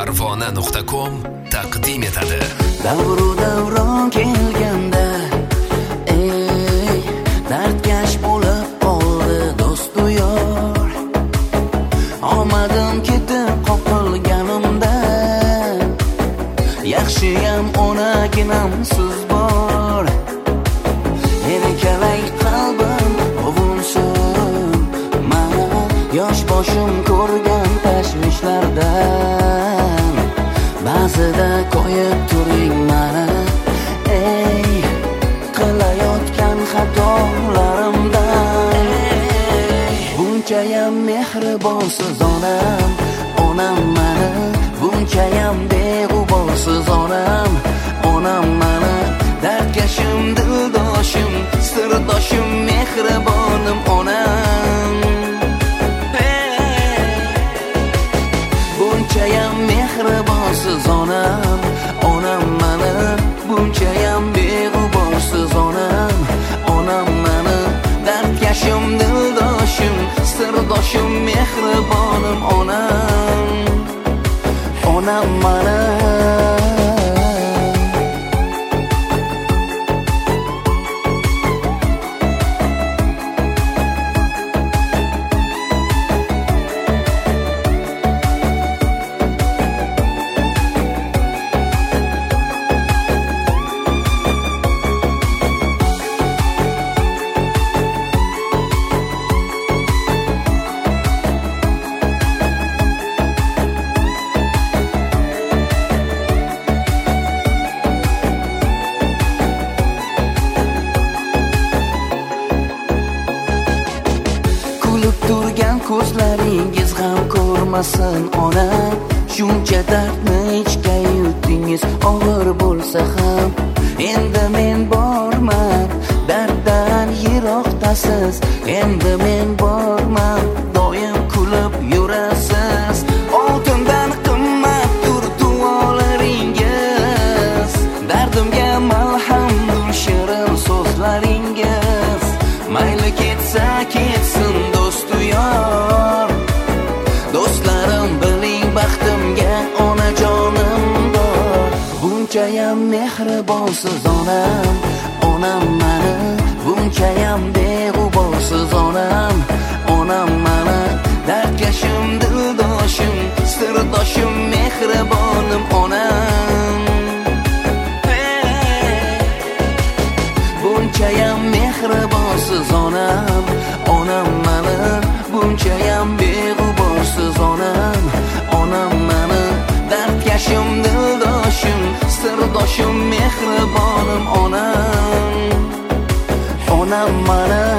Farg'ona.com taqdim etadi. Davru davron kelganda dardkash bo'lib qoldi do'stu yor. Omadim ketib qoqilganimda yaxshiyam onaginam siz bor. Erkalay qalbim ovunsin mana yosh boshim ko'rgan tashvishlardan ba'zida qo'yib turing mana qilayotgan xatolarimdan. Bunchayam mehribonsiz onam mana, bunchayam beg'uborsiz onam mana, dardkashim, dildoshim, sirdoshim, mehribonim onam. Bunchayam mehribonsiz onam mana, bunchayam beg'uborsiz onam mana, dardkashim, dildoshim, sirdoshim, mehribonim onam mana. Turgan ko'zlaringiz g'am ko'rmasin onam. Shuncha dardni ichga yutdingiz, og'ir bo'lsa ham endi men borman, darddan yiroqdasiz. Endi men borman, doim kulib yurasiz. Oltindan qimmatdir duolaringiz, dardimga malhamdir shirin so'zlaringiz. Mayli ketsa ketsin do'stu yor, do'stlarim biling baxtimga onajonim bor. Bunchayam mehribonsiz onam mana, bunchayam beg'uborsiz onam mana, dardkashim, dildoshim, sirdoshim, mehribonim onam. Bunchayam mehribonsiz onam mana, bunchayam beg'uborsiz onam mana, dardkashim, dildoshim, sirdoshim, mehribonim onam mana.